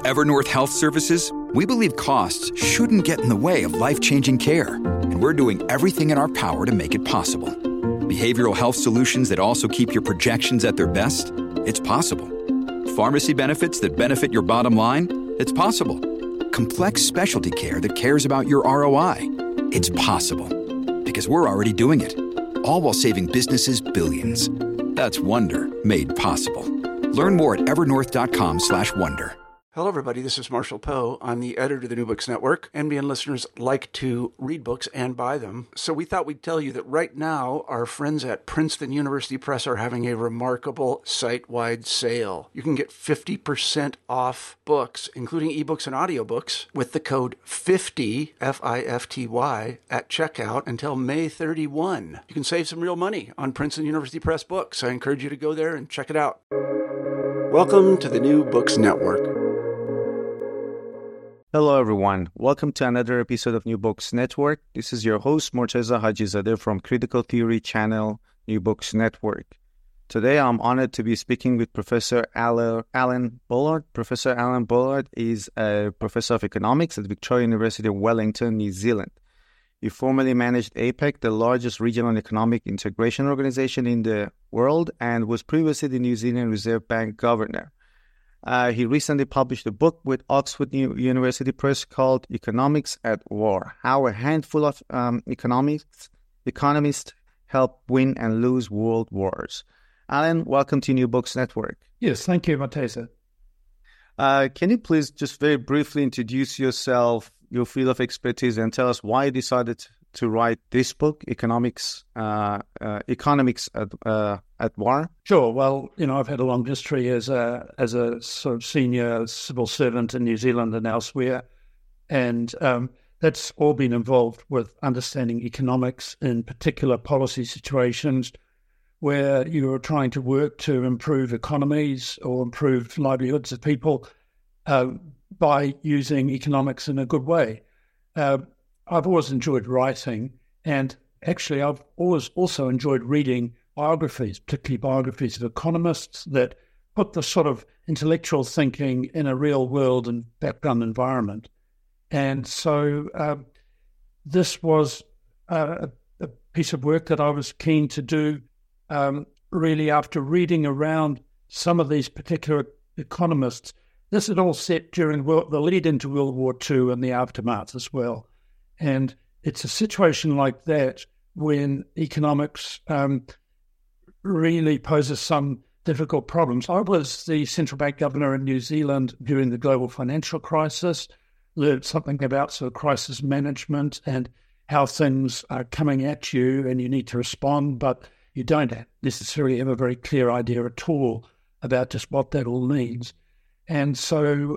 At Evernorth Health Services, we believe costs shouldn't get in the way of life-changing care, and we're doing everything in our power to make it possible. Behavioral health solutions that also keep your projections at their best? It's possible. Pharmacy benefits that benefit your bottom line? It's possible. Complex specialty care that cares about your ROI? It's possible. Because we're already doing it. All while saving businesses billions. That's Wonder made possible. Learn more at evernorth.com/wonder. Hello, everybody. This is Marshall Poe. I'm the editor of the New Books Network. NBN listeners like to read books and buy them. So we thought we'd tell you that right now, our friends at Princeton University Press are having a remarkable site-wide sale. You can get 50% off books, including ebooks and audiobooks, with the code 50, F-I-F-T-Y, at checkout until May 31. You can save some real money on Princeton University Press books. I encourage you to go there and check it out. Welcome to the New Books Network. Hello, everyone. Welcome to another episode of New Books Network. This is your host, Morteza Hajizadeh from Critical Theory channel, New Books Network. Today, I'm honored to be speaking with Professor Alan Bollard. Professor Alan Bollard is a professor of economics at Victoria University of Wellington, New Zealand. He formerly managed APEC, the largest regional economic integration organization in the world, and was previously the New Zealand Reserve Bank governor. He recently published a book with Oxford University Press called Economics at War, How a Handful of Economists Help Win and Lose World Wars. Alan, welcome to New Books Network. Yes, thank you, Morteza. Can you please just very briefly introduce yourself, your field of expertise, and tell us why you decided to write this book, Economics at War? Sure. Well, I've had a long history as a sort of senior civil servant in New Zealand and elsewhere, and that's all been involved with understanding economics in particular policy situations where you're trying to work to improve economies or improve livelihoods of people by using economics in a good way. I've always enjoyed writing, and actually I've always also enjoyed reading biographies, particularly biographies of economists that put the sort of intellectual thinking in a real world and background environment. And so this was a piece of work that I was keen to do really after reading around some of these particular economists. This is all set during the lead into World War II and the aftermath as well. And it's a situation like that when economics really poses some difficult problems. I was the central bank governor in New Zealand during the global financial crisis, learned something about sort of crisis management and how things are coming at you and you need to respond, but you don't necessarily have a very clear idea at all about just what that all means. And so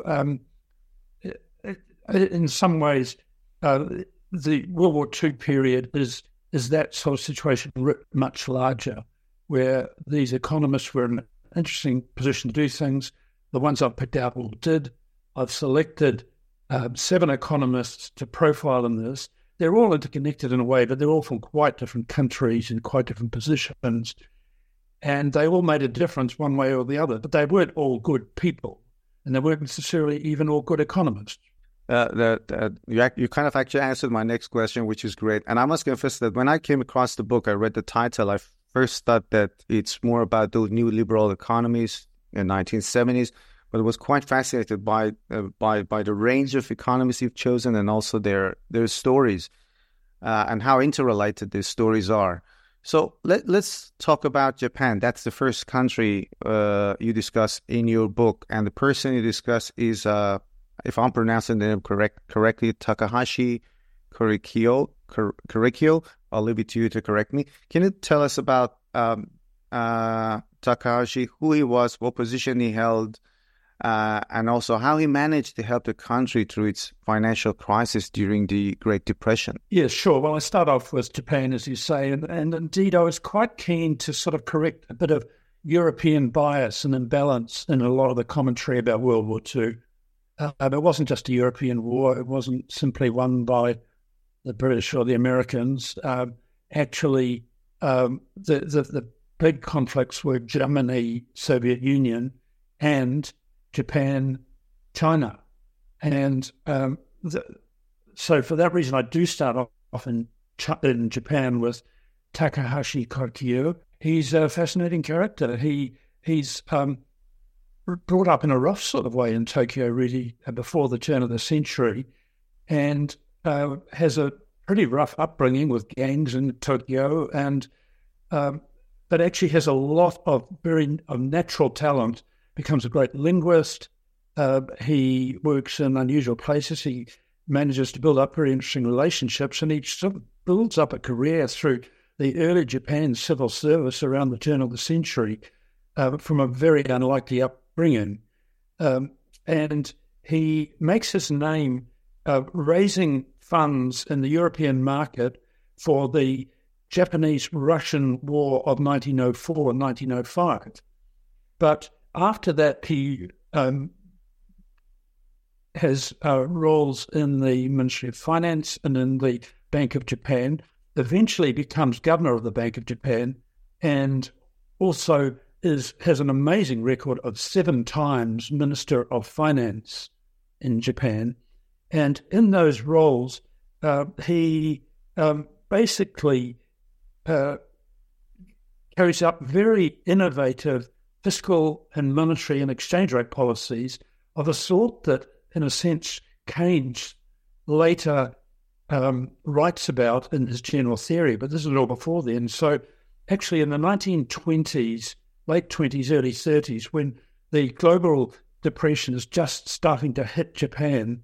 in some ways, the World War II period is that sort of situation much larger, where these economists were in an interesting position to do things. The ones I've picked out all did. I've selected 7 economists to profile in this. They're all interconnected in a way, but they're all from quite different countries and quite different positions. And they all made a difference one way or the other, but they weren't all good people, and they weren't necessarily even all good economists. You kind of actually answered my next question, which is great. And I must confess that when I came across the book, I read the title. I first thought that it's more about those new liberal economies in the 1970s, but I was quite fascinated by the range of economists you've chosen and also their stories and how interrelated these stories are. So let's talk about Japan. That's the first country you discuss in your book, and the person you discuss is if I'm pronouncing the name correctly, Takahashi Kurikyo. I'll leave it to you to correct me. Can you tell us about Takahashi, who he was, what position he held, and also how he managed to help the country through its financial crisis during the Great Depression? Yes, sure. Well, I start off with Japan, as you say, and indeed I was quite keen to sort of correct a bit of European bias and imbalance in a lot of the commentary about World War II. It wasn't just a European war. It wasn't simply won by the British or the Americans. Actually, the big conflicts were Germany, Soviet Union, and Japan China. And so for that reason, I do start off in Japan with Takahashi Kokyo. He's a fascinating character. He's brought up in a rough sort of way in Tokyo, really, before the turn of the century, and has a pretty rough upbringing with gangs in Tokyo, and but actually has a lot of natural talent, becomes a great linguist. He works in unusual places. He manages to build up very interesting relationships, and he sort of builds up a career through the early Japan civil service around the turn of the century from a very unlikely upbringing. And he makes his name raising funds in the European market for the Japanese-Russian War of 1904 and 1905. But after that, he has roles in the Ministry of Finance and in the Bank of Japan, eventually becomes governor of the Bank of Japan, and also has an amazing record of 7 times Minister of Finance in Japan. And in those roles, he basically carries out very innovative fiscal and monetary and exchange rate policies of a sort that, in a sense, Keynes later writes about in his general theory, but this is all before then. So actually in the 1920s, late 20s, early 30s, when the global depression is just starting to hit Japan,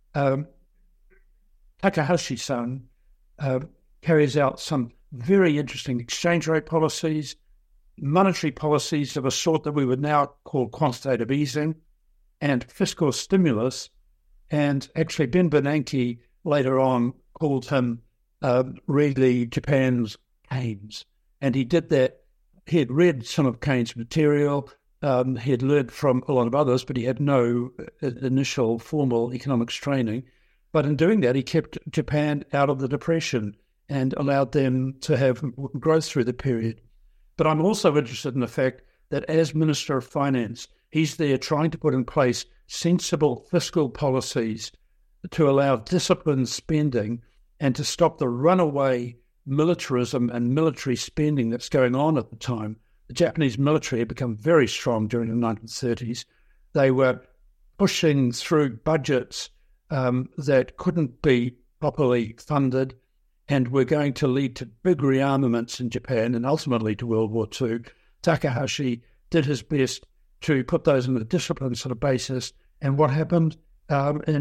Takahashi-san carries out some very interesting exchange rate policies, monetary policies of a sort that we would now call quantitative easing, and fiscal stimulus. And actually Ben Bernanke later on called him really Japan's Keynes. And he did that. He had read some of Keynes' material. He had learned from a lot of others, but he had no initial formal economics training. But in doing that, he kept Japan out of the Depression and allowed them to have growth through the period. But I'm also interested in the fact that as Minister of Finance, he's there trying to put in place sensible fiscal policies to allow disciplined spending and to stop the runaway militarism and military spending that's going on at the time. The Japanese military had become very strong during the 1930s. They were pushing through budgets that couldn't be properly funded and were going to lead to big rearmaments in Japan and ultimately to World War II. Takahashi did his best to put those on a disciplined sort of basis. And what happened? In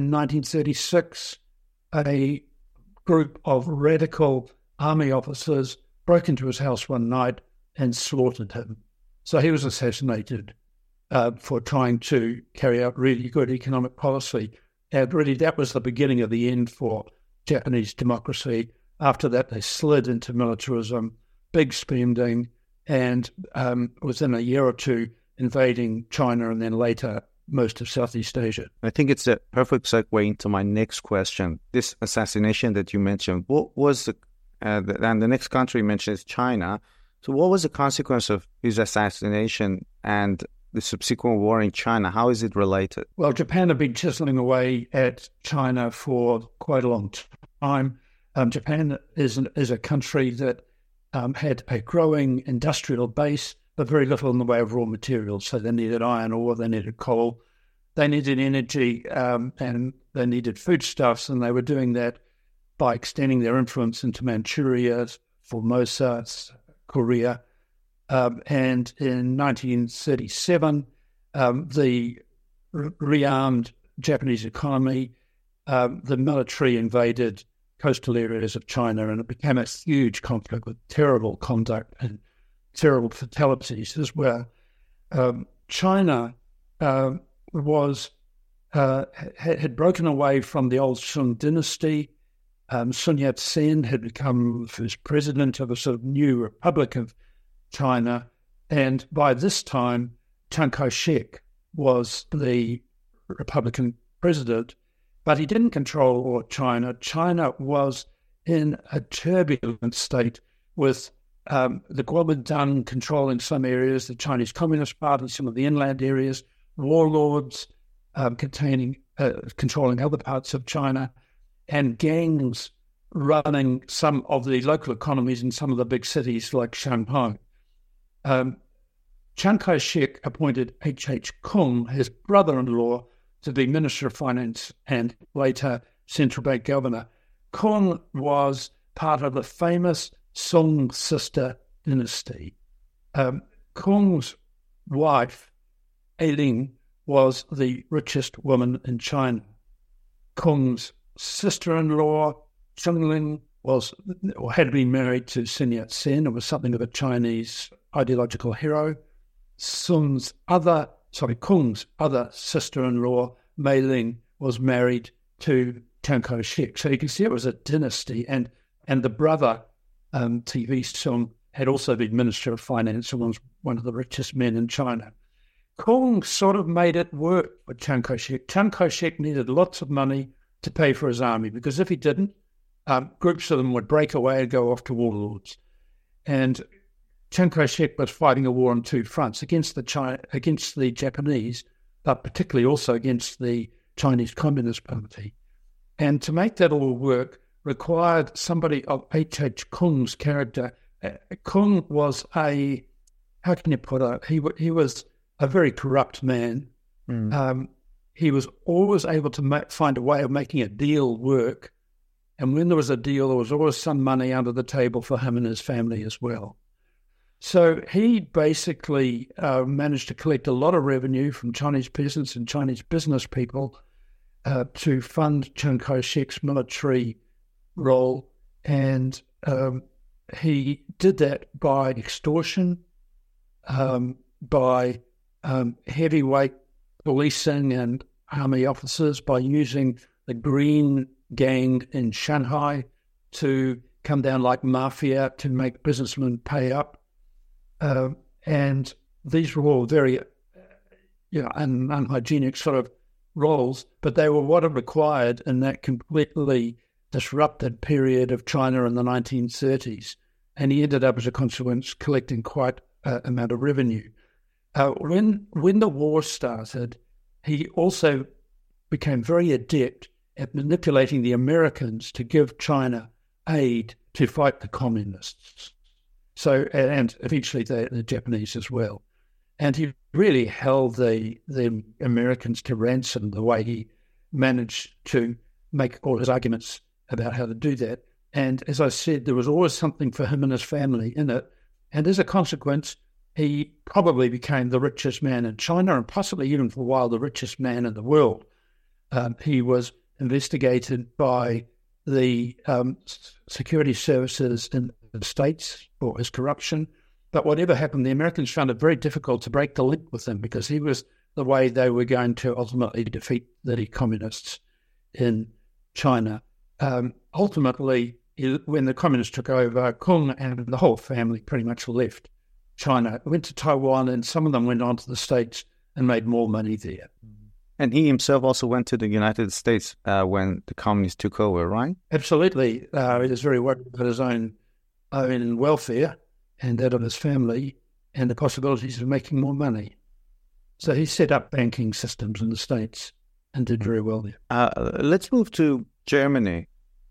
1936, a group of radical army officers broke into his house one night and slaughtered him. So he was assassinated for trying to carry out really good economic policy. And really that was the beginning of the end for Japanese democracy. After that, they slid into militarism, big spending, and within a year or two invading China and then later most of Southeast Asia. I think it's a perfect segue into my next question. This assassination that you mentioned, what was and the next country you mentioned is China. So what was the consequence of his assassination and the subsequent war in China? How is it related? Well, Japan had been chiseling away at China for quite a long time. Japan is a country that had a growing industrial base, but very little in the way of raw materials. So they needed iron ore, they needed coal, they needed energy, and they needed foodstuffs, and they were doing that by extending their influence into Manchuria, Formosa, Korea. And in 1937, the rearmed Japanese economy, the military invaded coastal areas of China, and it became a huge conflict with terrible conduct and terrible fatalities as well. China had broken away from the old Sung dynasty. Sun Yat-sen had become the first president of a sort of new Republic of China, and by this time, Chiang Kai-shek was the Republican president, but he didn't control all of China. China was in a turbulent state with the Kuomintang controlling some areas, the Chinese Communist Party, some of the inland areas, warlords, controlling other parts of China, and gangs running some of the local economies in some of the big cities like Shanghai. Chiang Kai-shek appointed H.H. Kung, his brother-in-law, to be Minister of Finance and later central bank governor. Kung was part of the famous Song sister dynasty. Kung's wife, Ailing, was the richest woman in China. Kung's sister-in-law, Chengling, had been married to Sun Yat-sen and was something of a Chinese ideological hero. Kung's other sister-in-law, Mei Ling, was married to Chiang Kai-shek. So you can see it was a dynasty, and the brother, TV Sung, had also been Minister of Finance and was one of the richest men in China. Kung sort of made it work with Chiang Kai-shek. Chiang Kai-shek needed lots of money to pay for his army, because if he didn't, groups of them would break away and go off to warlords. And Chiang Kai-shek was fighting a war on two fronts, against the Japanese, but particularly also against the Chinese Communist Party. And to make that all work required somebody of H.H. Kung's character. Kung was he was a very corrupt man. He was always able to find a way of making a deal work. And when there was a deal, there was always some money under the table for him and his family as well. So he basically managed to collect a lot of revenue from Chinese peasants and Chinese business people to fund Chiang Kai-shek's military role. And he did that by extortion, by heavyweight policing and army officers, by using the Green Gang in Shanghai to come down like mafia to make businessmen pay up. And these were all very unhygienic sort of roles, but they were what are required in that completely disrupted period of China in the 1930s. And he ended up, as a consequence, collecting quite an amount of revenue. When the war started, he also became very adept at manipulating the Americans to give China aid to fight the communists. So, and eventually the Japanese as well. And he really held the Americans to ransom the way he managed to make all his arguments about how to do that. And as I said, there was always something for him and his family in it. And as a consequence, he probably became the richest man in China, and possibly even for a while the richest man in the world. He was investigated by the security services in the States for his corruption. But whatever happened, the Americans found it very difficult to break the link with him, because he was the way they were going to ultimately defeat the communists in China. Ultimately, when the communists took over, Kung and the whole family pretty much left China, went to Taiwan, and some of them went on to the States and made more money there. And he himself also went to the United States when the communists took over, right? Absolutely. He was very worried about his own welfare and that of his family and the possibilities of making more money. So he set up banking systems in the States and did very well there. Let's move to Germany.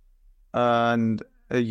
And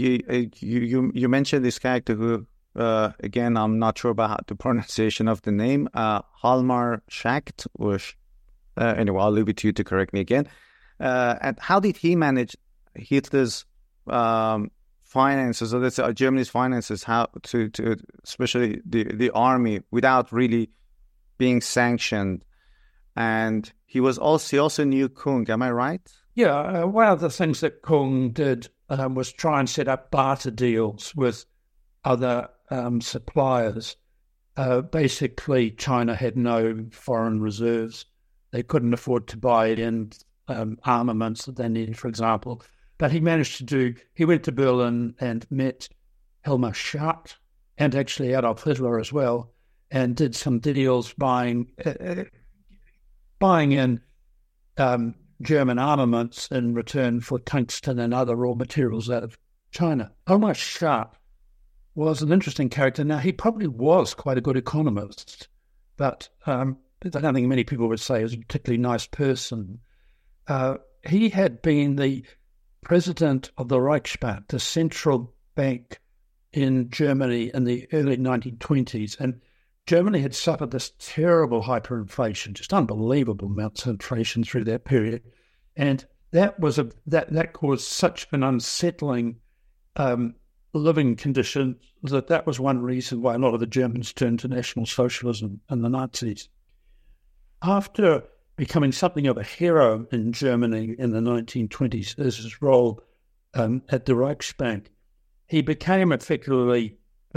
you mentioned this character who, again, I'm not sure about the pronunciation of the name, Hjalmar Schacht, or anyway, I'll leave it to you to correct me again. And how did he manage Hitler's finances, or let's say Germany's finances, how to especially the army, without really being sanctioned? And he also knew Kung, am I right? Yeah, one of the things that Kung did was try and set up barter deals with other suppliers. Basically, China had no foreign reserves. They couldn't afford to buy in armaments that they needed, for example. But he managed he went to Berlin and met Hjalmar Schacht and actually Adolf Hitler as well, and did some deals buying in German armaments in return for tungsten and other raw materials out of China. Hjalmar Schacht was an interesting character. Now, he probably was quite a good economist, but I don't think many people would say he was a particularly nice person. He had been the president of the Reichsbank, the central bank in Germany in the early 1920s. And Germany had suffered this terrible hyperinflation, just unbelievable amounts of inflation through that period. And that caused such an unsettling living condition that was one reason why a lot of the Germans turned to National Socialism and the Nazis. After becoming something of a hero in Germany in the 1920s as his role at the Reichsbank, he became effectively,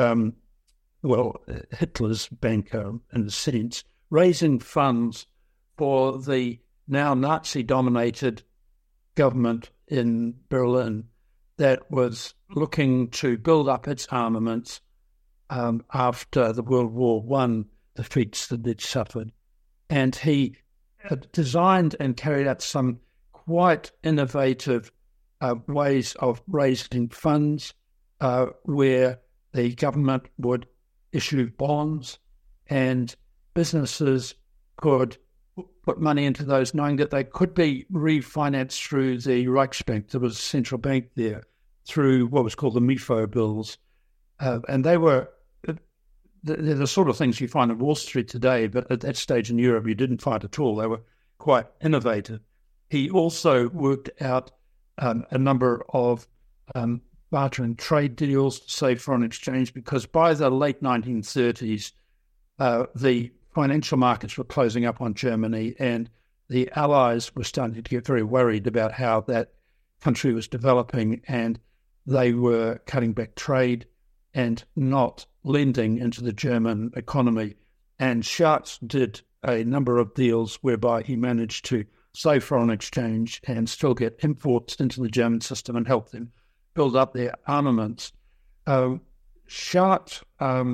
Hitler's banker in a sense, raising funds for the now Nazi-dominated government in Berlin that was looking to build up its armaments after the World War I defeats that it suffered. And he designed and carried out some quite innovative ways of raising funds where the government would issue bonds and businesses could put money into those knowing that they could be refinanced through the Reichsbank. There was a central bank there through what was called the Mifo bills. And they were they're the sort of things you find on Wall Street today, but at that stage in Europe you didn't find at all. They were quite innovative. He also worked out a number of barter and trade deals to save foreign exchange, because by the late 1930s, the financial markets were closing up on Germany, and the Allies were starting to get very worried about how that country was developing, and they were cutting back trade and not lending into the German economy. And Schartz did a number of deals whereby he managed to save foreign exchange and still get imports into the German system and help them build up their armaments. Schartz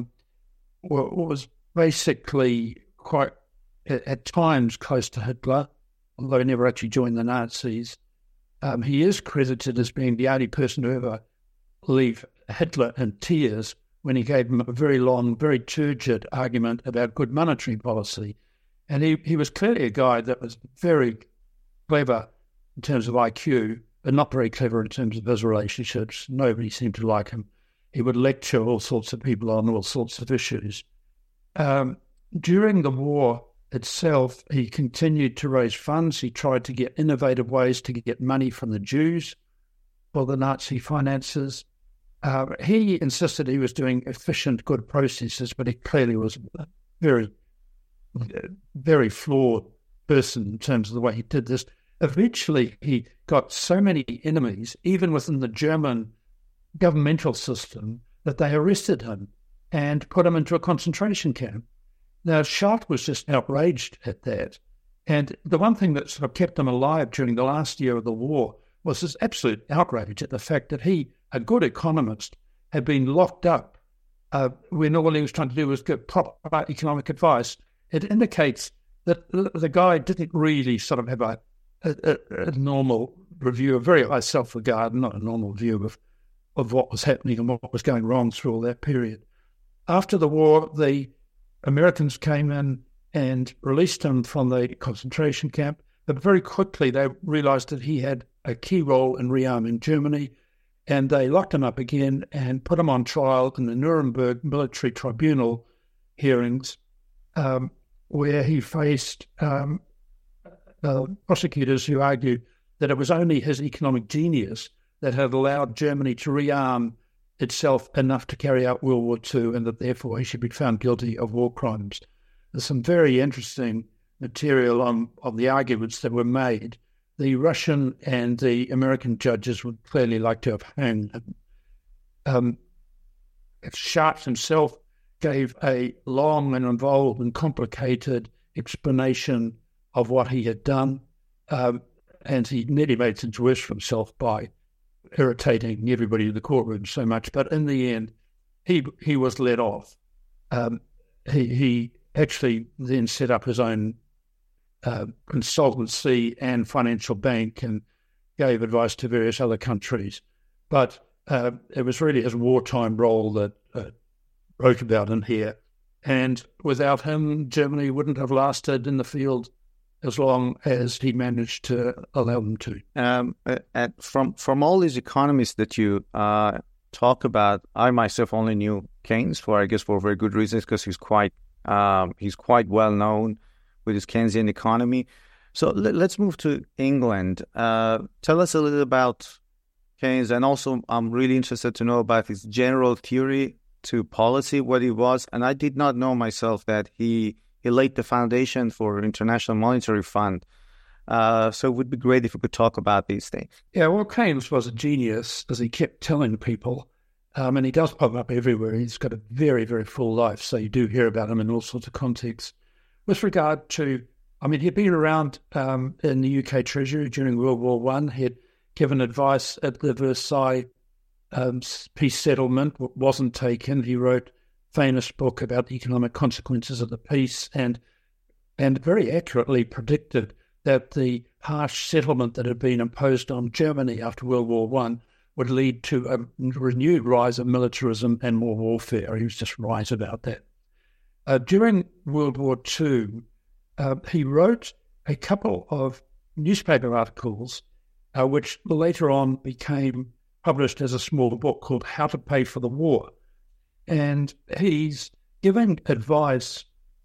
was basically quite, at times, close to Hitler, although he never actually joined the Nazis. He is credited as being the only person to ever leave Hitler in tears when he gave him a very long, very turgid argument about good monetary policy. And he was clearly a guy that was very clever in terms of IQ, but not very clever in terms of his relationships. Nobody seemed to like him. He would lecture all sorts of people on all sorts of issues. During the war itself, he continued to raise funds. He tried to get innovative ways to get money from the Jews for the Nazi finances. He insisted he was doing efficient, good processes, but he clearly was a very, very flawed person in terms of the way he did this. Eventually, he got so many enemies, even within the German governmental system, that they arrested him and put him into a concentration camp. Now, Schartz was just outraged at that. And the one thing that sort of kept him alive during the last year of the war was this absolute outrage at the fact that he, a good economist, had been locked up when all he was trying to do was give proper economic advice. It indicates that the guy didn't really sort of have a normal review, a very high self-regard, not a normal view of what was happening and what was going wrong through all that period. After the war, the Americans came in and released him from the concentration camp, but very quickly they realized that he had a key role in rearming Germany, and they locked him up again and put him on trial in the Nuremberg Military Tribunal hearings, where he faced prosecutors who argued that it was only his economic genius that had allowed Germany to rearm itself enough to carry out World War II, and that therefore he should be found guilty of war crimes. There's some very interesting material on the arguments that were made. The Russian and the American judges would clearly like to have hanged him. Schartz himself gave a long and involved and complicated explanation of what he had done, and he nearly made things worse for himself by irritating everybody in the courtroom so much. But in the end, he was let off. He actually then set up his own consultancy and financial bank and gave advice to various other countries. But it was really his wartime role that wrote about in here. And without him, Germany wouldn't have lasted in the field as long as he managed to allow them to. And from all these economists that you talk about, I myself only knew Keynes for very good reasons, because he's quite well known with his Keynesian economy. So let's move to England. Tell us a little about Keynes, and also I'm really interested to know about his general theory to policy, what it was. And I did not know myself that he laid the foundation for International Monetary Fund. So it would be great if we could talk about these things. Yeah, well, Keynes was a genius, as he kept telling people, and he does pop up everywhere. He's got a very, very full life, so you do hear about him in all sorts of contexts. With regard to, he'd been around in the UK Treasury during World War I. He'd given advice at the Versailles peace settlement, wasn't taken. He wrote a famous book about the economic consequences of the peace, and very accurately predicted that the harsh settlement that had been imposed on Germany after World War I would lead to a renewed rise of militarism and more warfare. He was just right about that. During World War II, he wrote a couple of newspaper articles, which later on became published as a small book called How to Pay for the War. And he's giving advice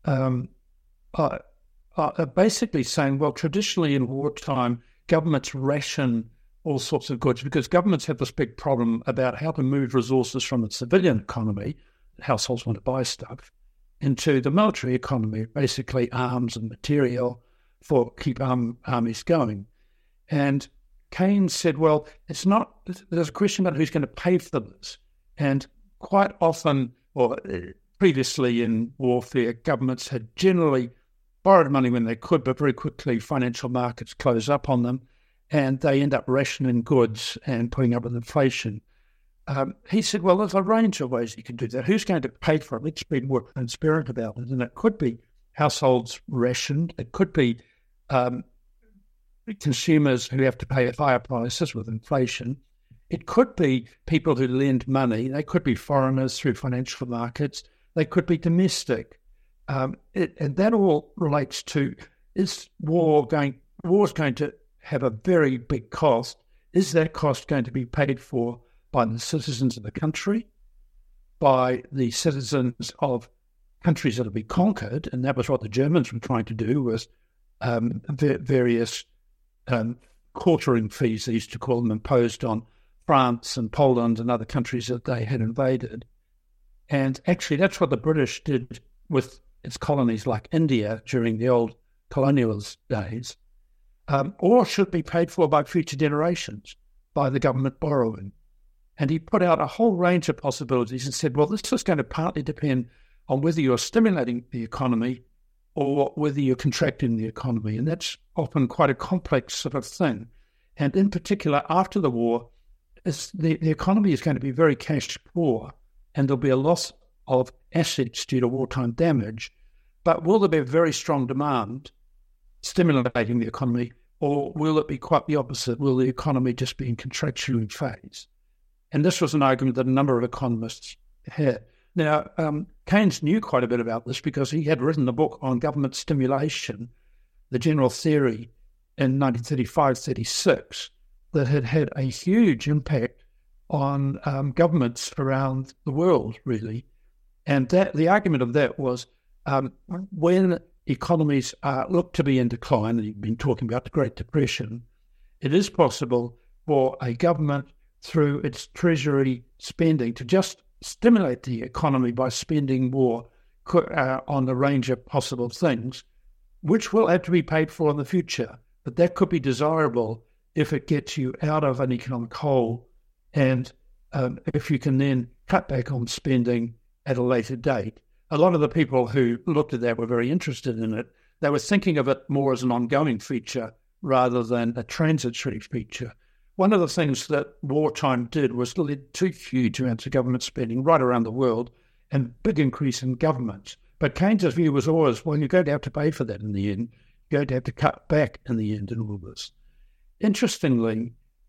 basically saying, well, traditionally in wartime, governments ration all sorts of goods because governments have this big problem about how to move resources from the civilian economy, households want to buy stuff, into the military economy, basically arms and material for keep armies going. And Keynes said, well, there's a question about who's going to pay for this. And quite often, or previously in warfare, governments had generally borrowed money when they could, but very quickly financial markets close up on them and they end up rationing goods and putting up with inflation. He said, well, there's a range of ways you can do that. Who's going to pay for it? Let's be more transparent about it. And it could be households rationed. It could be consumers who have to pay higher prices with inflation. It could be people who lend money. They could be foreigners through financial markets. They could be domestic. And that all relates to, is war's going to have a very big cost? Is that cost going to be paid for by the citizens of the country, by the citizens of countries that will be conquered? And that was what the Germans were trying to do, was various quartering fees, they used to call them, imposed on France and Poland and other countries that they had invaded. And actually that's what the British did with its colonies like India during the old colonialist days, or should be paid for by future generations by the government borrowing. And he put out a whole range of possibilities and said, well, this is going to partly depend on whether you're stimulating the economy or whether you're contracting the economy. And that's often quite a complex sort of thing. And in particular, after the war, the economy is going to be very cash poor, and there'll be a loss of assets due to wartime damage. But will there be a very strong demand stimulating the economy, or will it be quite the opposite? Will the economy just be in contractionary phase? And this was an argument that a number of economists had. Now, Keynes knew quite a bit about this because he had written a book on government stimulation, the general theory, in 1935-36, that had had a huge impact on governments around the world, really. And the argument of that was when economies look to be in decline, and you've been talking about the Great Depression, it is possible for a government through its treasury spending to just stimulate the economy by spending more on a range of possible things, which will have to be paid for in the future. But that could be desirable if it gets you out of an economic hole, and if you can then cut back on spending at a later date. A lot of the people who looked at that were very interested in it. They were thinking of it more as an ongoing feature rather than a transitory feature. One of the things that wartime did was lead to huge amounts of government spending right around the world and big increase in governments. But Keynes' view was always, well, you're going to have to pay for that in the end. You're going to have to cut back in the end in all this. Interestingly,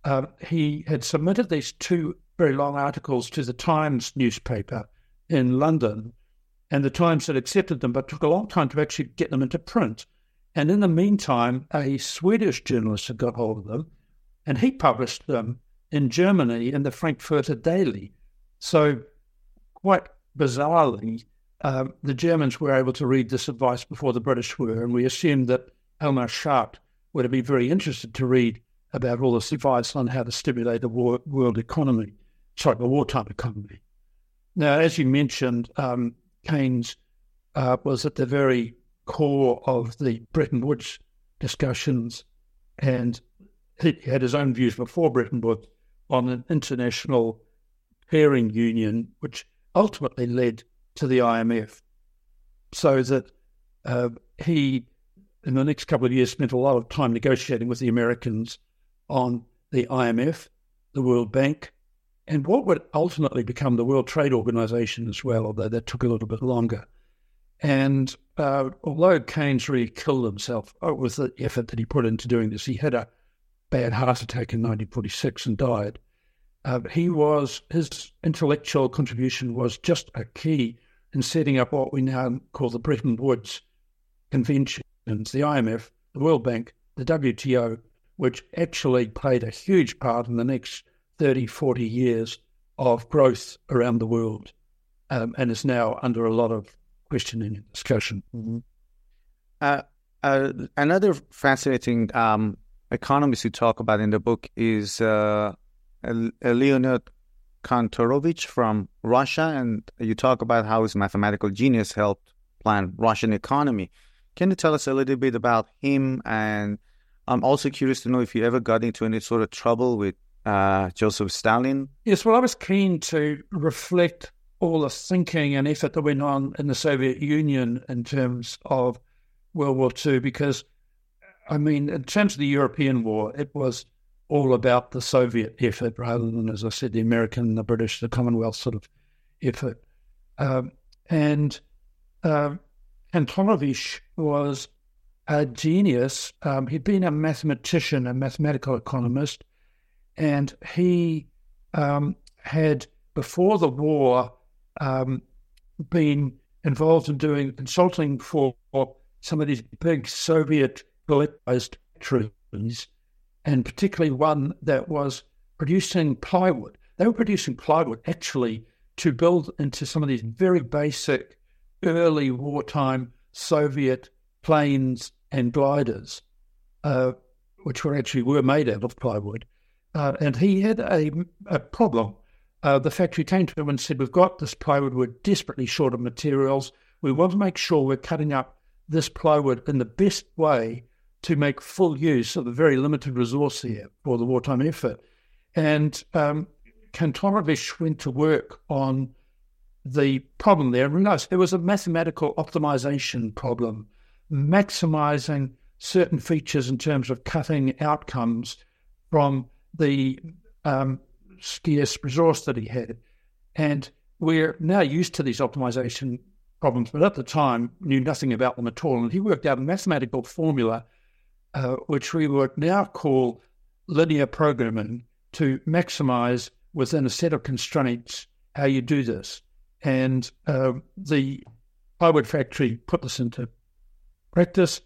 he had submitted these two very long articles to the Times newspaper in London, and the Times had accepted them, but took a long time to actually get them into print. And in the meantime, a Swedish journalist had got hold of them, and he published them in Germany in the Frankfurter Daily. So quite bizarrely, the Germans were able to read this advice before the British were, and we assumed that Elmar Schacht would have been very interested to read about all this advice on how to stimulate the world economy, the wartime economy. Now, as you mentioned, Keynes was at the very core of the Bretton Woods discussions, and he had his own views before Bretton Woods on an international clearing union, which ultimately led to the IMF. So that he, in the next couple of years, spent a lot of time negotiating with the Americans on the IMF, the World Bank, and what would ultimately become the World Trade Organization as well, although that took a little bit longer. And although Keynes really killed himself with the effort that he put into doing this, he had a bad heart attack in 1946 and died. His intellectual contribution was just a key in setting up what we now call the Bretton Woods Conventions, the IMF, the World Bank, the WTO, which actually played a huge part in the next 30, 40 years of growth around the world, and is now under a lot of questioning and discussion. Mm-hmm. Another fascinating economist you talk about in the book is Leonid Kantorovich from Russia, and you talk about how his mathematical genius helped plan Russian economy. Can you tell us a little bit about him? And I'm also curious to know if you ever got into any sort of trouble with Joseph Stalin. Yes, well, I was keen to reflect all the thinking and effort that went on in the Soviet Union in terms of World War II, because, I mean, in terms of the European war, it was all about the Soviet effort rather than, as I said, the American, the British, the Commonwealth sort of effort. And Kantorovich was a genius. He'd been a mathematician, a mathematical economist, and he had, before the war, been involved in doing consulting for some of these big Soviet militarized factories, and particularly one that was producing plywood. They were producing plywood actually to build into some of these very basic early wartime Soviet planes and gliders, which were made out of plywood. And he had a problem. The factory came to him and said, "We've got this plywood, we're desperately short of materials. We want to make sure we're cutting up this plywood in the best way to make full use of the very limited resource here for the wartime effort." And Kantorovich went to work on the problem there and realized it was a mathematical optimization problem, maximizing certain features in terms of cutting outcomes from the scarce resource that he had. And we're now used to these optimization problems, but at the time knew nothing about them at all. And he worked out a mathematical formula which we would now call linear programming, to maximize within a set of constraints how you do this. And the plywood factory put this into practice.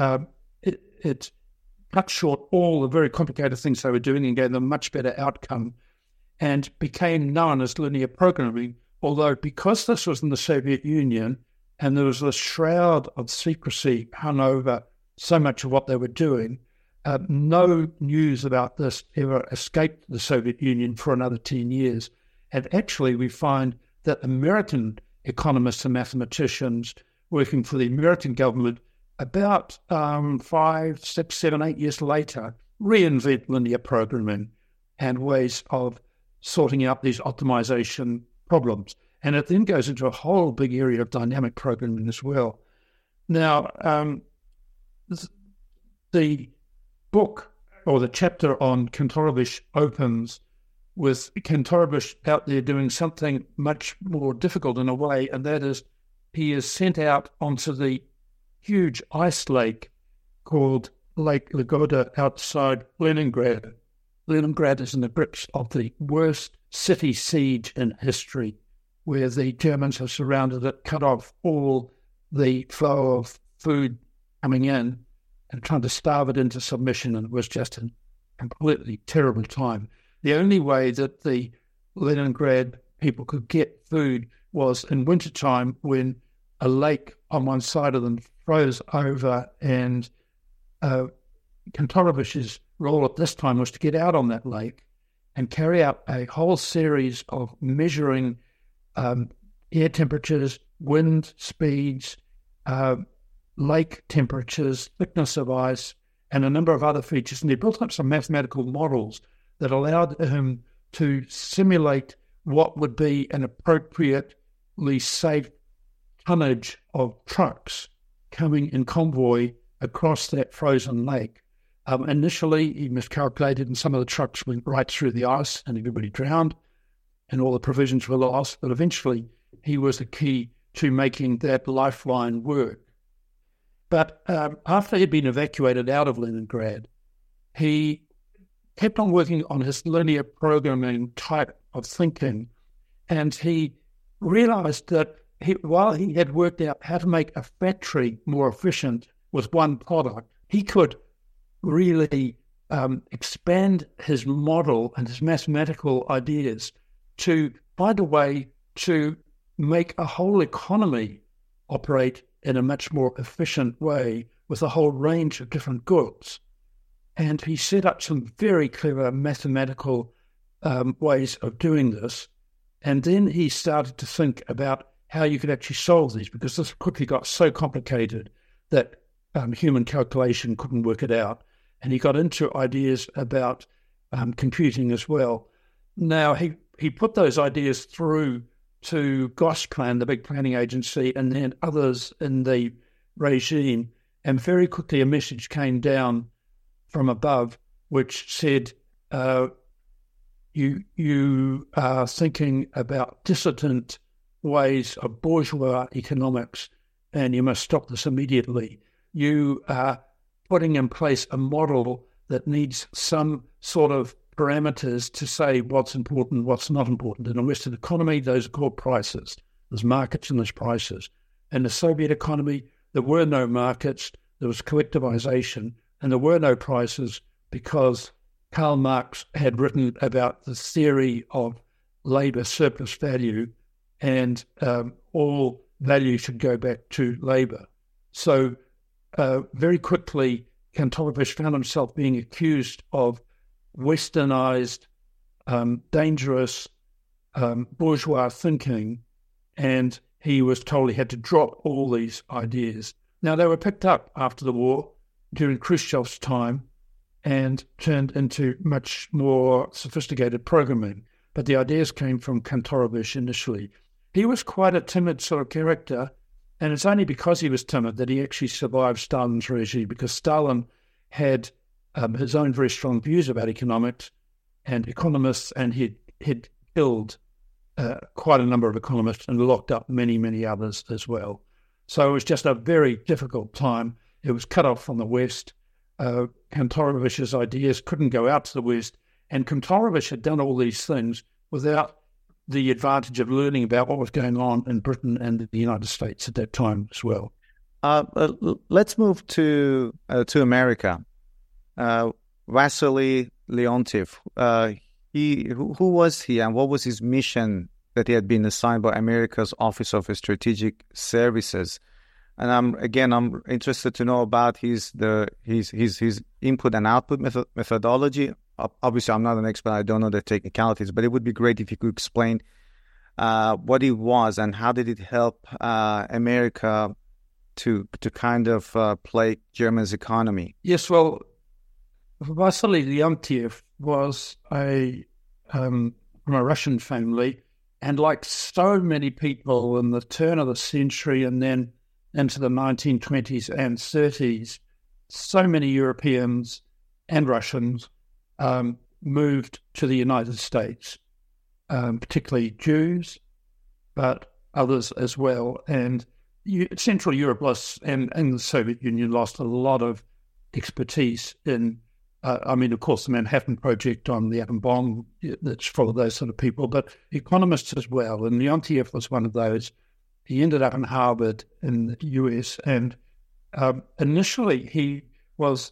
It cut short all the very complicated things they were doing and gave them a much better outcome, and became known as linear programming, although because this was in the Soviet Union and there was a shroud of secrecy hung over so much of what they were doing, no news about this ever escaped the Soviet Union for another 10 years. And actually we find that American economists and mathematicians working for the American government about 5, 6, 7, 8 years later reinvent linear programming and ways of sorting out these optimization problems. And it then goes into a whole big area of dynamic programming as well. Now, the book, or the chapter on Kantorovich, opens with Kantorovich out there doing something much more difficult in a way, and that is he is sent out onto the huge ice lake called Lake Lagoda outside Leningrad. Leningrad is in the grips of the worst city siege in history. where the Germans have surrounded it, cut off all the flow of food coming in and trying to starve it into submission, and it was just a completely terrible time. The only way that the Leningrad people could get food was in wintertime when a lake on one side of them froze over, and Kantorovic's role at this time was to get out on that lake and carry out a whole series of measuring air temperatures, wind speeds, lake temperatures, thickness of ice, and a number of other features. And he built up some mathematical models that allowed him to simulate what would be an appropriately safe tonnage of trucks coming in convoy across that frozen lake. Initially, he miscalculated, and some of the trucks went right through the ice, and everybody drowned, and all the provisions were lost. But eventually, he was the key to making that lifeline work. But after he'd been evacuated out of Leningrad, he kept on working on his linear programming type of thinking, and he realized that while he had worked out how to make a factory more efficient with one product, he could really expand his model and his mathematical ideas to find a way to make a whole economy operate in a much more efficient way with a whole range of different goods. And he set up some very clever mathematical ways of doing this. And then he started to think about how you could actually solve these, because this quickly got so complicated that human calculation couldn't work it out. And he got into ideas about computing as well. Now, he put those ideas through to Gosplan, the big planning agency, and then others in the regime. And very quickly a message came down from above which said, you are thinking about dissident ways of bourgeois economics, and you must stop this immediately. You are putting in place a model that needs some sort of parameters to say what's important, what's not important. In a Western economy, those are called prices. There's markets and there's prices. In the Soviet economy, there were no markets, there was collectivization, and there were no prices because Karl Marx had written about the theory of labor surplus value, and all value should go back to labor. So very quickly, Kantorovich found himself being accused of westernized, dangerous bourgeois thinking, and he was told he had to drop all these ideas. Now, they were picked up after the war during Khrushchev's time and turned into much more sophisticated programming, but the ideas came from Kantorovich initially. He was quite a timid sort of character, and it's only because he was timid that he actually survived Stalin's regime, because Stalin had his own very strong views about economics and economists, and he'd killed quite a number of economists and locked up many, many others as well. So it was just a very difficult time. It was cut off from the West. Kantorovich's ideas couldn't go out to the West, and Kantorovich had done all these things without the advantage of learning about what was going on in Britain and the United States at that time as well. Let's move to America. Vasily Leontief, who was he, and what was his mission that he had been assigned by America's Office of Strategic Services? And I'm interested to know about his input and output methodology. Obviously, I'm not an expert; I don't know the technicalities, but it would be great if you could explain what it was and how did it help America to kind of play Germany's economy. Yes, well, Vasily Leontief was from a Russian family, and like so many people in the turn of the century and then into the 1920s and 30s, so many Europeans and Russians moved to the United States, particularly Jews, but others as well. And Central Europe and the Soviet Union lost a lot of expertise in Of course, the Manhattan Project on the atom bomb, that's full of those sort of people, but economists as well. And Leontief was one of those. He ended up in Harvard in the US, and initially he was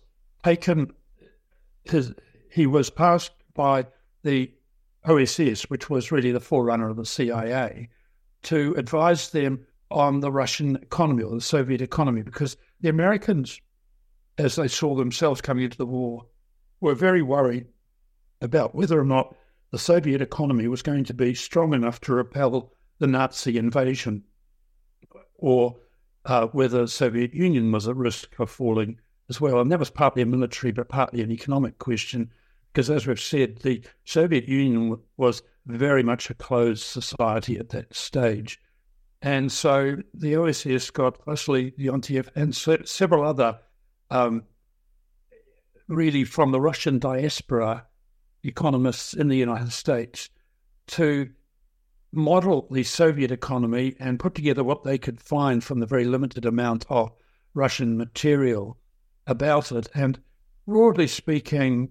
asked by the OSS, which was really the forerunner of the CIA, to advise them on the Russian economy or the Soviet economy, because the Americans, as they saw themselves coming into the war, were very worried about whether or not the Soviet economy was going to be strong enough to repel the Nazi invasion, or whether the Soviet Union was at risk of falling as well. And that was partly a military, but partly an economic question, because as we've said, the Soviet Union was very much a closed society at that stage. And so the OSS got Vasily Leontief and several other really from the Russian diaspora economists in the United States to model the Soviet economy and put together what they could find from the very limited amount of Russian material about it. And broadly speaking,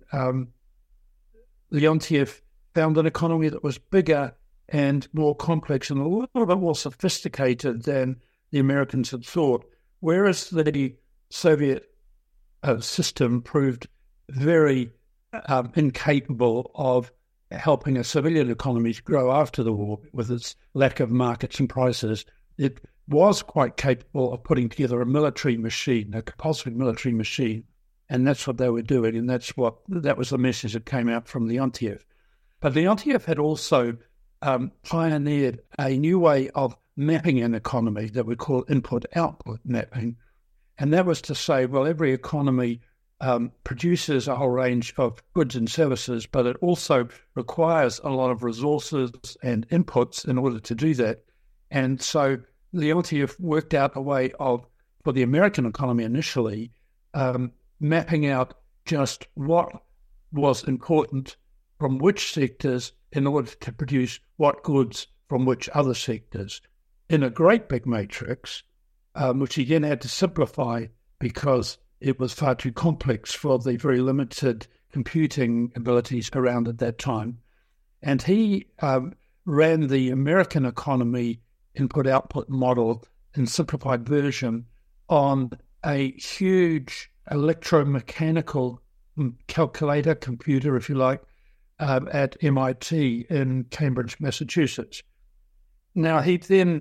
Leontief found an economy that was bigger and more complex and a little bit more sophisticated than the Americans had thought, whereas the Soviet system proved very incapable of helping a civilian economy to grow after the war with its lack of markets and prices. It was quite capable of putting together a military machine, a compulsory military machine, and that's what they were doing, and that was the message that came out from Leontief. But Leontief had also pioneered a new way of mapping an economy that we call input-output mapping, and that was to say, well, every economy produces a whole range of goods and services, but it also requires a lot of resources and inputs in order to do that. And so Leontief worked out a way of, for the American economy initially, mapping out just what was important from which sectors in order to produce what goods from which other sectors in a great big matrix, which he then had to simplify because it was far too complex for the very limited computing abilities around at that time. And he ran the American economy input-output model in simplified version on a huge electromechanical calculator, computer, if you like, at MIT in Cambridge, Massachusetts. Now, he then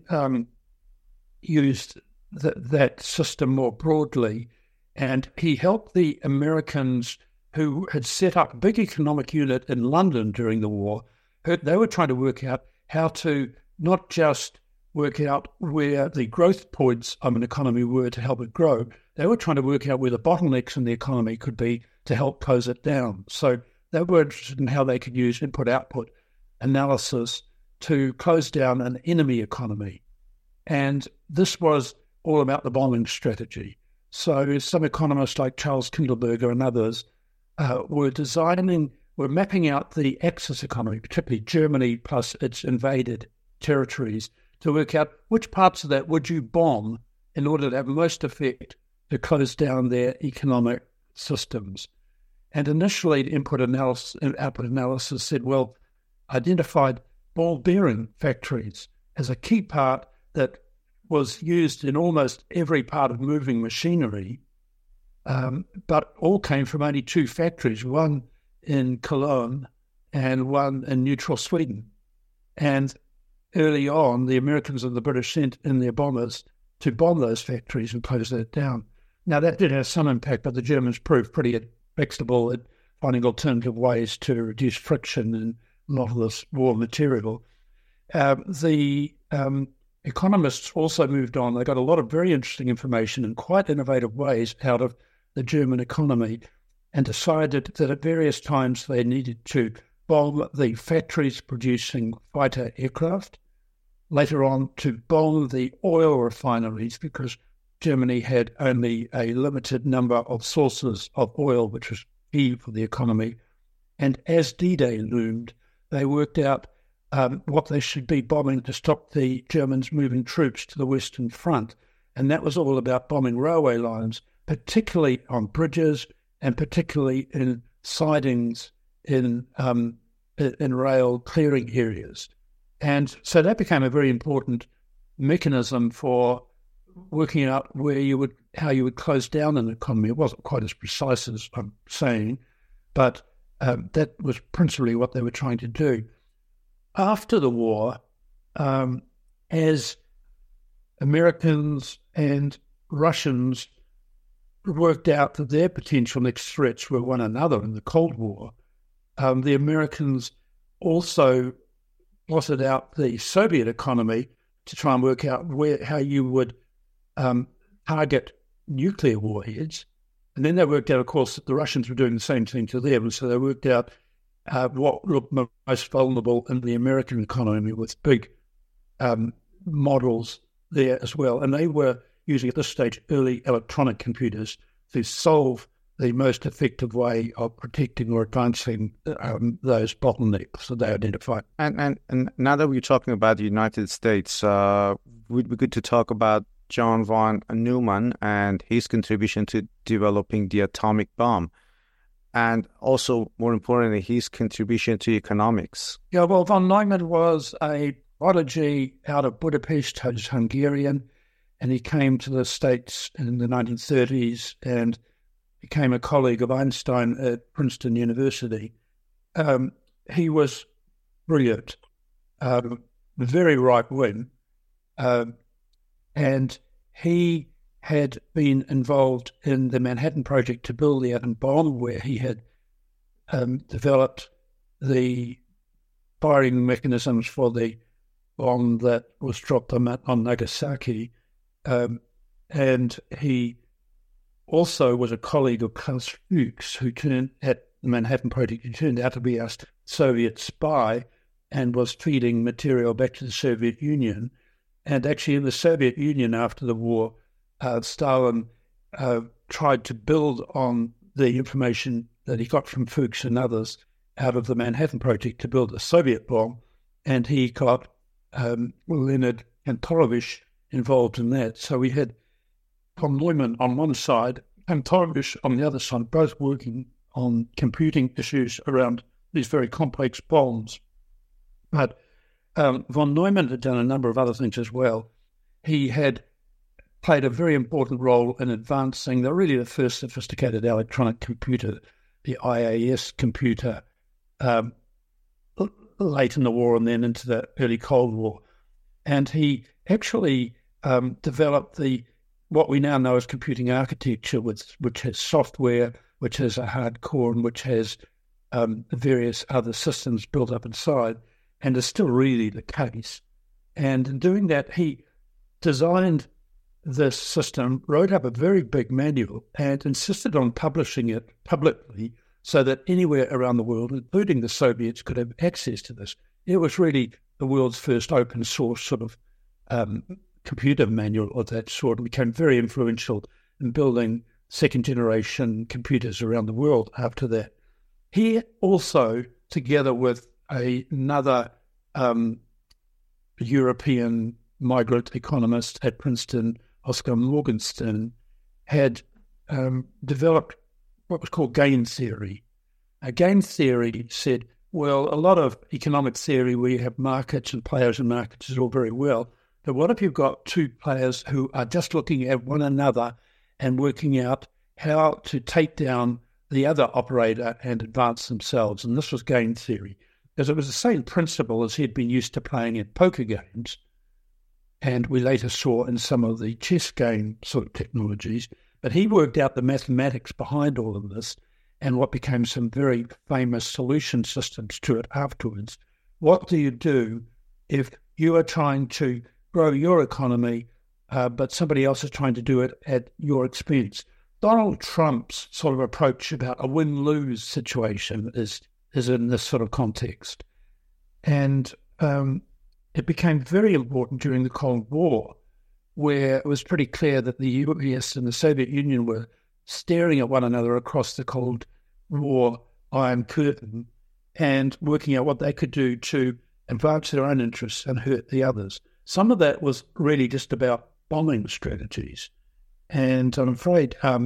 used that system more broadly, and he helped the Americans who had set up a big economic unit in London during the war. They were trying to work out how to not just work out where the growth points of an economy were to help it grow. They were trying to work out where the bottlenecks in the economy could be to help close it down. So they were interested in how they could use input-output analysis to close down an enemy economy. And this was all about the bombing strategy. So some economists like Charles Kindleberger and others were mapping out the Axis economy, particularly Germany plus its invaded territories, to work out which parts of that would you bomb in order to have most effect to close down their economic systems. And initially, the input analysis and output analysis said, well, identified ball bearing factories as a key part that was used in almost every part of moving machinery, but all came from only two factories, one in Cologne and one in neutral Sweden. And early on, the Americans and the British sent in their bombers to bomb those factories and close that down. Now, that did have some impact, but the Germans proved pretty flexible at finding alternative ways to reduce friction in a lot of this war material. The economists also moved on. They got a lot of very interesting information in quite innovative ways out of the German economy and decided that at various times they needed to bomb the factories producing fighter aircraft, later on to bomb the oil refineries because Germany had only a limited number of sources of oil, which was key for the economy. And as D-Day loomed, they worked out what they should be bombing to stop the Germans moving troops to the Western Front. And that was all about bombing railway lines, particularly on bridges and particularly in sidings in rail clearing areas. And so that became a very important mechanism for working out how you would close down an economy. It wasn't quite as precise as I'm saying, but that was principally what they were trying to do. After the war, as Americans and Russians worked out that their potential next threats were one another in the Cold War, the Americans also plotted out the Soviet economy to try and work out how you would target nuclear warheads. And then they worked out, of course, that the Russians were doing the same thing to them. So they worked out what looked most vulnerable in the American economy with big models there as well. And they were using at this stage early electronic computers to solve the most effective way of protecting or advancing those bottlenecks that they identified. And now that we're talking about the United States, would be good to talk about John von Neumann and his contribution to developing the atomic bomb, and also, more importantly, his contribution to economics. Yeah, well, von Neumann was a prodigy out of Budapest. He was Hungarian, and he came to the States in the 1930s and became a colleague of Einstein at Princeton University. He was brilliant, very right-wing, and he had been involved in the Manhattan Project to build the atom bomb, where he had developed the firing mechanisms for the bomb that was dropped on Nagasaki. And he also was a colleague of Klaus Fuchs, who turned at the Manhattan Project, who turned out to be a Soviet spy and was feeding material back to the Soviet Union. And actually in the Soviet Union after the war, Stalin tried to build on the information that he got from Fuchs and others out of the Manhattan Project to build a Soviet bomb, and he got Leonid Kantorovich involved in that. So we had von Neumann on one side and Kantorovich on the other side, both working on computing issues around these very complex bombs. But von Neumann had done a number of other things as well. He had played a very important role in advancing the first sophisticated electronic computer, the IAS computer, late in the war and then into the early Cold War. And he actually developed what we now know as computing architecture, which has software, which has a hard core, and which has various other systems built up inside, and is still really the case. And in doing that, he designed this system, wrote up a very big manual, and insisted on publishing it publicly so that anywhere around the world, including the Soviets, could have access to this. It was really the world's first open source sort of computer manual of that sort, and became very influential in building second-generation computers around the world after that. He also, together with another European migrant economist at Princeton, Oscar Morgenstern, had developed what was called game theory. Game theory said, well, a lot of economic theory where you have markets and players and markets is all very well, but what if you've got two players who are just looking at one another and working out how to take down the other operator and advance themselves? And this was game theory, because it was the same principle as he'd been used to playing in poker games, and we later saw in some of the chess game sort of technologies. But he worked out the mathematics behind all of this and what became some very famous solution systems to it afterwards. What do you do if you are trying to grow your economy, but somebody else is trying to do it at your expense? Donald Trump's sort of approach about a win-lose situation is in this sort of context. And it became very important during the Cold War, where it was pretty clear that the US and the Soviet Union were staring at one another across the Cold War Iron Curtain and working out what they could do to advance their own interests and hurt the others. Some of that was really just about bombing strategies. And I'm afraid von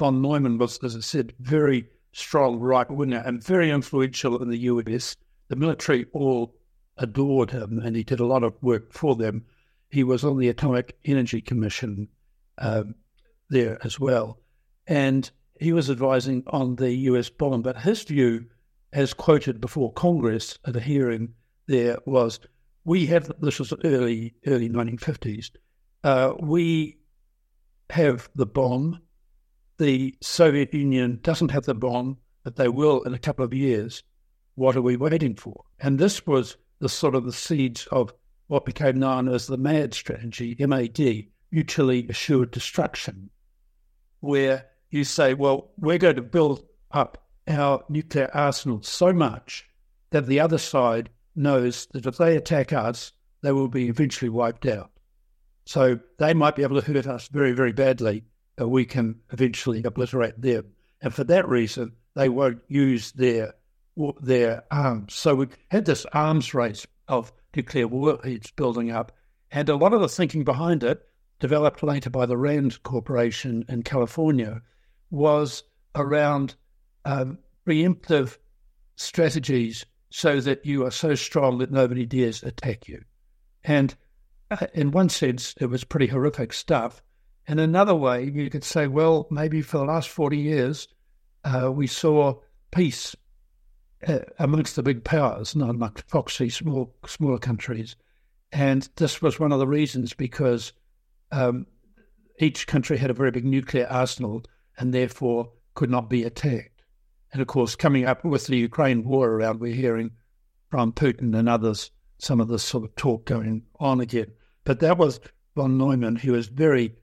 von Neumann was, as I said, very strong right winger and very influential in the US. The military all adored him, and he did a lot of work for them. He was on the Atomic Energy Commission there as well, and he was advising on the US bomb. But his view, as quoted before Congress at a hearing there, was, this was early 1950s, we have the bomb. The Soviet Union doesn't have the bomb, but they will in a couple of years. What are we waiting for? And this was the sort of the seeds of what became known as the MAD strategy, MAD, mutually assured destruction, where you say, well, we're going to build up our nuclear arsenal so much that the other side knows that if they attack us, they will be eventually wiped out. So they might be able to hurt us very, very badly, but we can eventually obliterate them. And for that reason, they won't use their arms. So we had this arms race of nuclear warheads building up, and a lot of the thinking behind it, developed later by the RAND Corporation in California, was around preemptive strategies so that you are so strong that nobody dares attack you. And in one sense, it was pretty horrific stuff. In another way, you could say, well, maybe for the last 40 years, we saw peace amongst the big powers, not amongst foxy, smaller countries. And this was one of the reasons, because each country had a very big nuclear arsenal and therefore could not be attacked. And of course, coming up with the Ukraine war around, we're hearing from Putin and others some of this sort of talk going on again. But that was von Neumann, who was very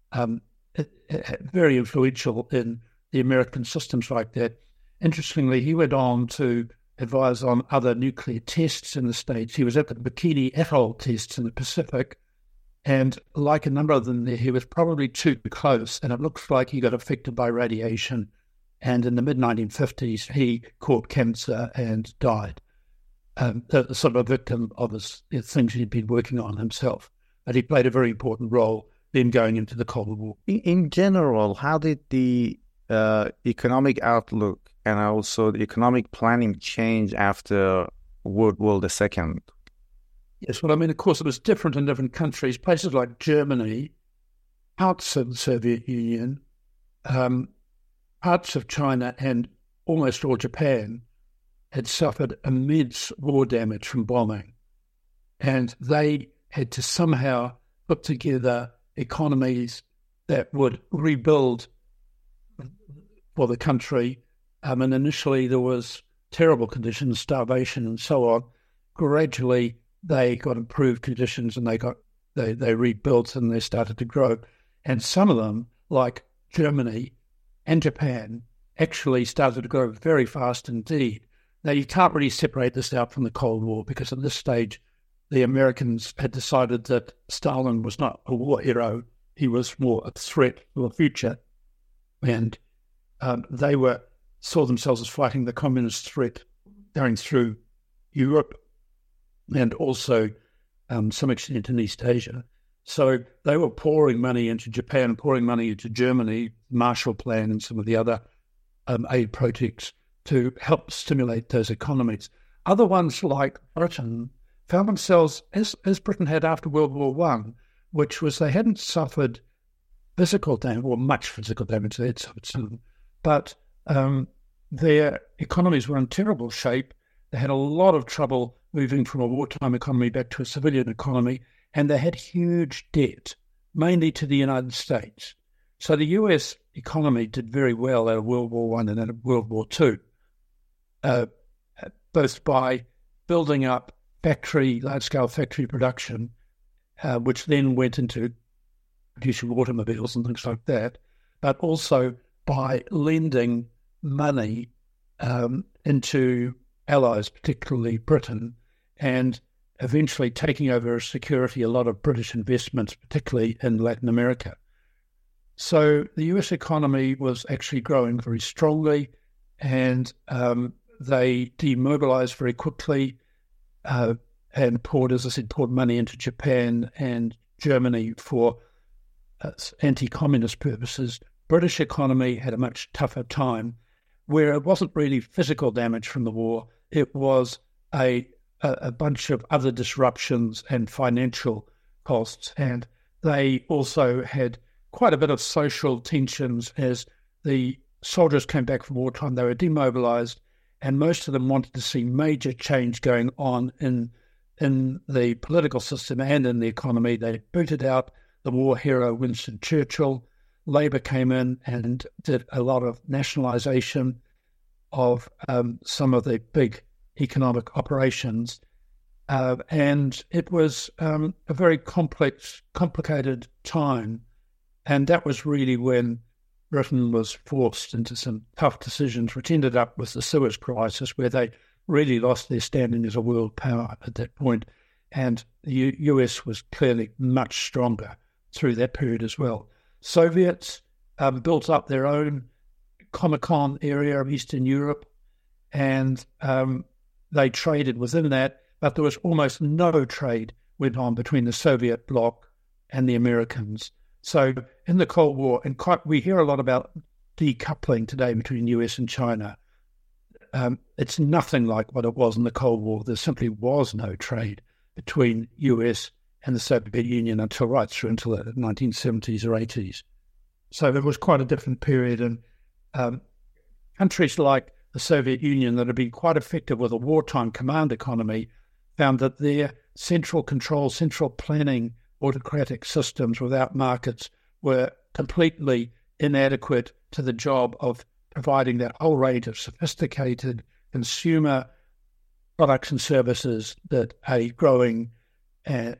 influential in the American systems like that. Interestingly, he went on to advise on other nuclear tests in the States. He was at the Bikini Atoll tests in the Pacific, and like a number of them there, he was probably too close, and it looks like he got affected by radiation. And in the mid-1950s, he caught cancer and died, sort of a victim of the things he'd been working on himself. But he played a very important role then going into the Cold War. In general, how did the economic outlook and also the economic planning change after World War II? Yes, well, I mean, of course, it was different in different countries. Places like Germany, parts of the Soviet Union, parts of China, and almost all Japan had suffered immense war damage from bombing. And they had to somehow put together economies that would rebuild for the country. And initially there was terrible conditions, starvation and so on. Gradually they got improved conditions and they rebuilt and they started to grow. And some of them, like Germany and Japan, actually started to grow very fast indeed. Now, you can't really separate this out from the Cold War, because at this stage the Americans had decided that Stalin was not a war hero. He was more a threat for the future. And they saw themselves as fighting the communist threat going through Europe and also some extent in East Asia. So they were pouring money into Japan, pouring money into Germany, Marshall Plan and some of the other aid projects to help stimulate those economies. Other ones like Britain found themselves, as Britain had after World War I, which was they hadn't suffered physical damage, or much physical damage, they had suffered some, but their economies were in terrible shape. They had a lot of trouble moving from a wartime economy back to a civilian economy, and they had huge debt, mainly to the United States. So the US economy did very well out of World War I and out of World War II, both by building up large-scale factory production, which then went into producing automobiles and things like that, but also by lending money into allies, particularly Britain, and eventually taking over as security a lot of British investments, particularly in Latin America. So the US economy was actually growing very strongly, and they demobilized very quickly and poured money into Japan and Germany for anti-communist purposes, British economy had a much tougher time, where it wasn't really physical damage from the war. It was a bunch of other disruptions and financial costs. And they also had quite a bit of social tensions as the soldiers came back from wartime. They were demobilized, and most of them wanted to see major change going on in the political system and in the economy. They booted out the war hero Winston Churchill. Labour came in and did a lot of nationalisation of some of the big economic operations. And it was a very complicated time. And that was really when Britain was forced into some tough decisions, which ended up with the Suez Crisis, where they really lost their standing as a world power at that point. And the US was clearly much stronger through that period as well. Soviets built up their own Comecon area of Eastern Europe, and they traded within that, but there was almost no trade went on between the Soviet bloc and the Americans. So in the Cold War, and we hear a lot about decoupling today between US and China. It's nothing like what it was in the Cold War. There simply was no trade between US and the Soviet Union until the 1970s or 80s. So there was quite a different period, and countries like the Soviet Union that had been quite effective with a wartime command economy found that their central control, central planning, autocratic systems without markets were completely inadequate to the job of providing that whole range of sophisticated consumer products and services that a growing and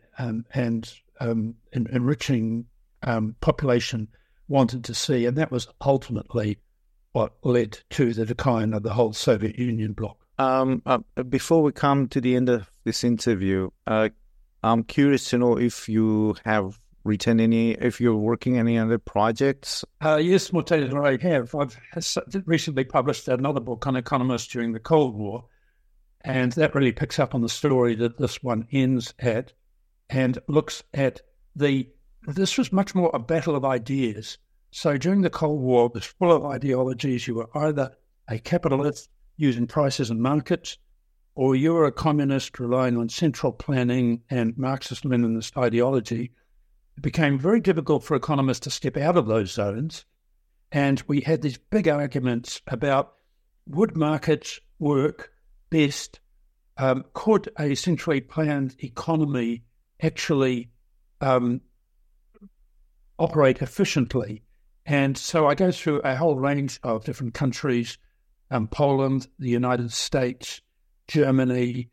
enriching population wanted to see. And that was ultimately what led to the decline of the whole Soviet Union bloc. Before we come to the end of this interview, I'm curious to know if you have written if you're working any other projects. Yes, Motela, I have. I've recently published another book on economists during the Cold War, and that really picks up on the story that this one ends at, and looks at this was much more a battle of ideas. So during the Cold War, it was full of ideologies. You were either a capitalist using prices and markets, or you were a communist relying on central planning and Marxist-Leninist ideology. It became very difficult for economists to step out of those zones. And we had these big arguments about, would markets work best? Could a centrally planned economy actually operate efficiently? And so I go through a whole range of different countries, Poland, the United States, Germany,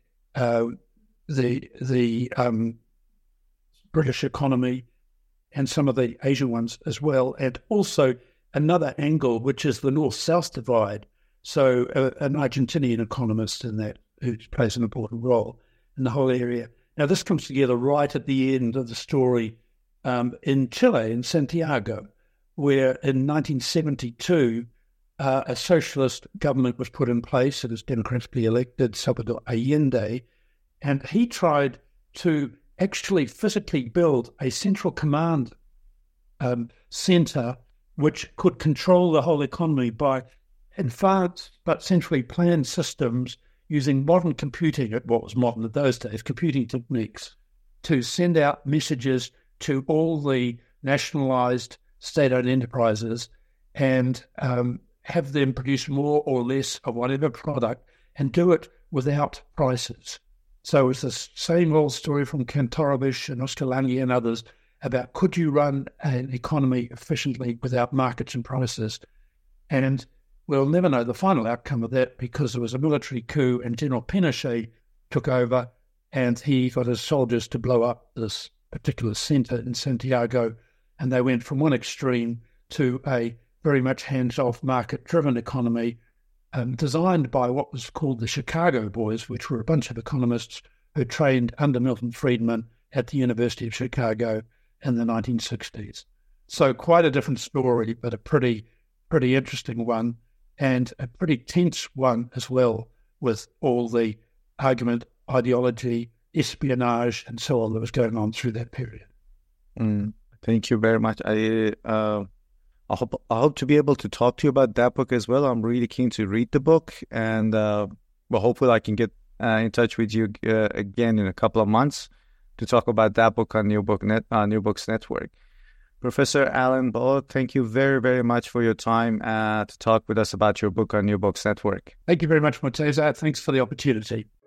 the British economy, and some of the Asian ones as well, and also another angle, which is the North-South divide. So an Argentinian economist in that, who plays an important role in the whole area. Now, this comes together right at the end of the story in Chile, in Santiago, where in 1972, a socialist government was put in place. It was democratically elected, Salvador Allende, and he tried to actually physically build a central command center which could control the whole economy by advanced but centrally planned systems using modern computing, at what was modern at those days, computing techniques, to send out messages to all the nationalized state-owned enterprises and have them produce more or less of whatever product and do it without prices. So it's the same old story from Kantorovich and Oskar Lange and others about, could you run an economy efficiently without markets and prices? And we'll never know the final outcome of that, because there was a military coup and General Pinochet took over and he got his soldiers to blow up this particular center in Santiago, and they went from one extreme to a very much hands-off market-driven economy designed by what was called the Chicago Boys, which were a bunch of economists who trained under Milton Friedman at the University of Chicago in the 1960s. So quite a different story, but a pretty interesting one, and a pretty tense one as well, with all the argument, ideology, espionage, and so on that was going on through that period. Thank you very much. I hope to be able to talk to you about that book as well. I'm really keen to read the book, and hopefully I can get in touch with you again in a couple of months to talk about that book on New Books Network. Professor Alan Ball, thank you very, very much for your time to talk with us about your book on New Books Network. Thank you very much, Muteza. Thanks for the opportunity.